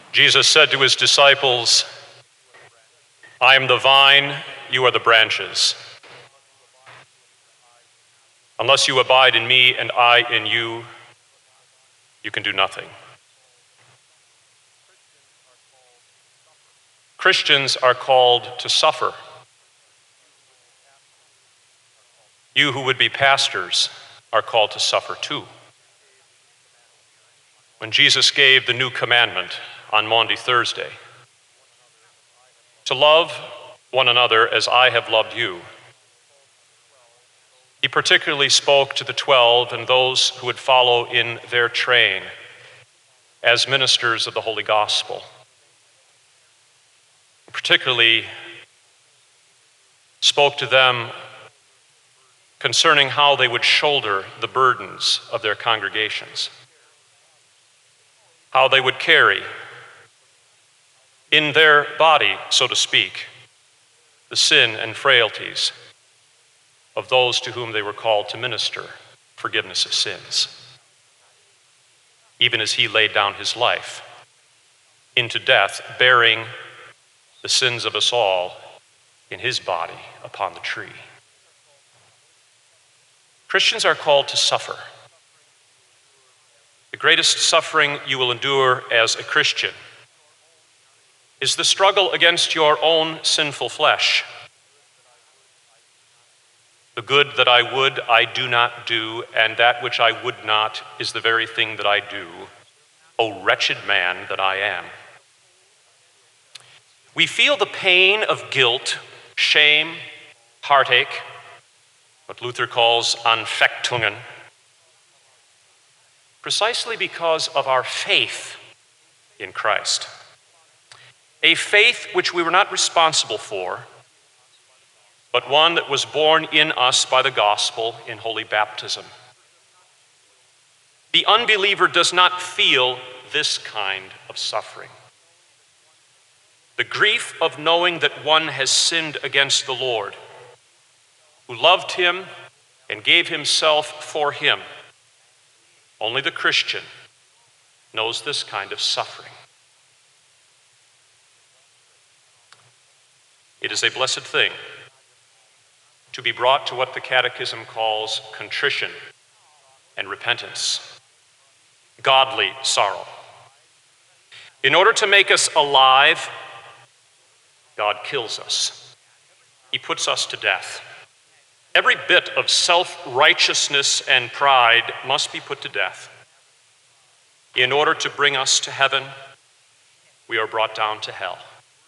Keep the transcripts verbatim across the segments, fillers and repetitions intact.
Jesus said to his disciples, "I am the vine, you are the branches. Unless you abide in me and I in you, you can do nothing." Christians are called to suffer. You who would be pastors are called to suffer too. When Jesus gave the new commandment on Maundy Thursday, to love one another as I have loved you, he particularly spoke to the twelve and those who would follow in their train as ministers of the Holy Gospel. He particularly spoke to them concerning how they would shoulder the burdens of their congregations, how they would carry in their body, so to speak, the sin and frailties of those to whom they were called to minister forgiveness of sins, even as he laid down his life into death, bearing the sins of us all in his body upon the tree. Christians are called to suffer. The greatest suffering you will endure as a Christian is the struggle against your own sinful flesh. The good that I would, I do not do, and that which I would not is the very thing that I do. O wretched man that I am. We feel the pain of guilt, shame, heartache, what Luther calls Anfechtungen, precisely because of our faith in Christ. A faith which we were not responsible for, but one that was born in us by the gospel in holy baptism. The unbeliever does not feel this kind of suffering. The grief of knowing that one has sinned against the Lord, who loved him and gave himself for him. Only the Christian knows this kind of suffering. It is a blessed thing to be brought to what the Catechism calls contrition and repentance, godly sorrow. In order to make us alive, God kills us. He puts us to death. Every bit of self-righteousness and pride must be put to death. In order to bring us to heaven, we are brought down to hell.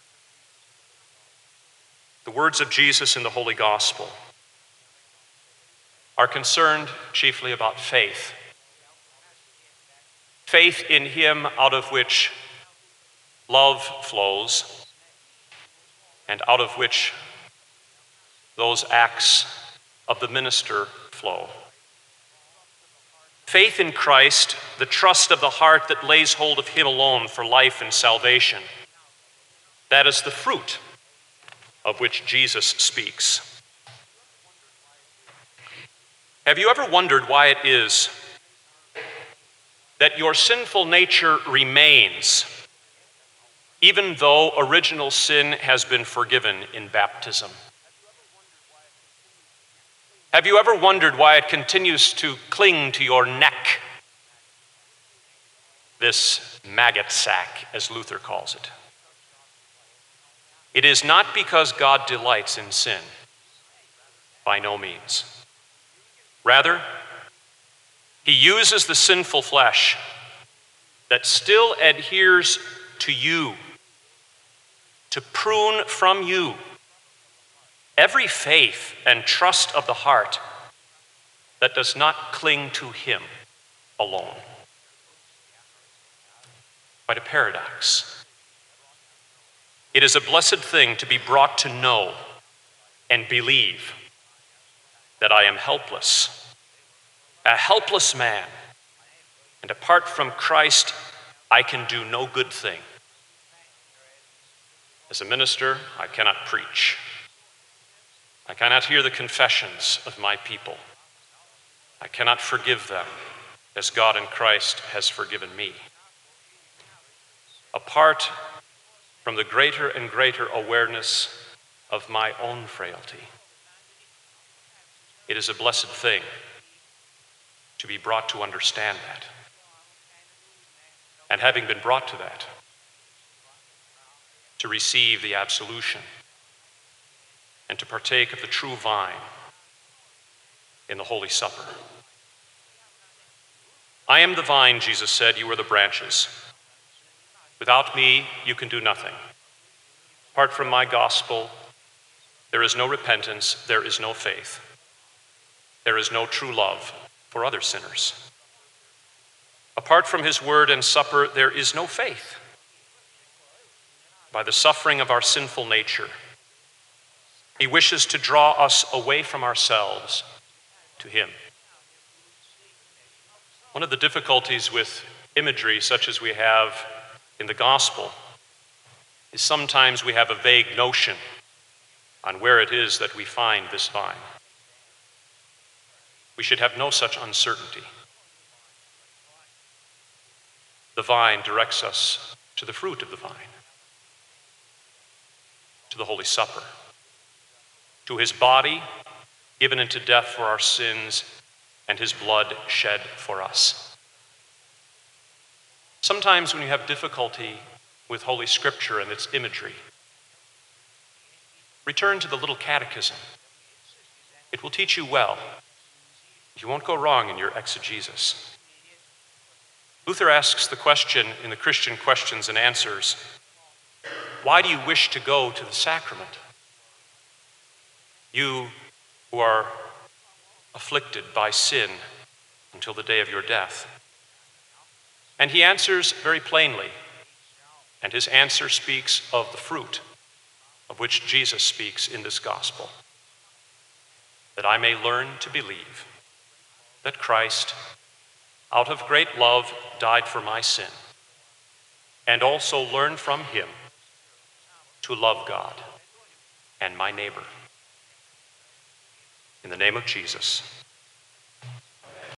The words of Jesus in the Holy Gospel are concerned chiefly about faith. Faith in him out of which love flows and out of which those acts of the minister flow. Faith in Christ, the trust of the heart that lays hold of him alone for life and salvation. That is the fruit of which Jesus speaks. Have you ever wondered why it is that your sinful nature remains, even though original sin has been forgiven in baptism? Have you ever wondered why it continues to cling to your neck, this maggot sack, as Luther calls it? It is not because God delights in sin, by no means. Rather, he uses the sinful flesh that still adheres to you to prune from you every faith and trust of the heart that does not cling to him alone. Quite a paradox. It is a blessed thing to be brought to know and believe that I am helpless, a helpless man, and apart from Christ, I can do no good thing. As a minister, I cannot preach. I cannot hear the confessions of my people. I cannot forgive them as God in Christ has forgiven me. apart from the greater and greater awareness of my own frailty. It is a blessed thing to be brought to understand that. And having been brought to that, to receive the absolution and to partake of the true vine in the Holy Supper. I am the vine, Jesus said, you are the branches. Without me, you can do nothing. Apart from my gospel, there is no repentance, there is no faith. There is no true love for other sinners. Apart from his word and supper, there is no faith. By the suffering of our sinful nature, he wishes to draw us away from ourselves to him. One of the difficulties with imagery such as we have in the gospel is sometimes we have a vague notion on where it is that we find this vine. We should have no such uncertainty. The vine directs us to the fruit of the vine, to the Holy Supper, to his body given into death for our sins and his blood shed for us. Sometimes when you have difficulty with Holy Scripture and its imagery, return to the little catechism. It will teach you well. You won't go wrong in your exegesis. Luther asks the question in the Christian Questions and Answers, why do you wish to go to the sacrament? You who are afflicted by sin until the day of your death. And he answers very plainly, and his answer speaks of the fruit of which Jesus speaks in this gospel, that I may learn to believe that Christ, out of great love, died for my sin, and also learn from him to love God and my neighbor. In the name of Jesus.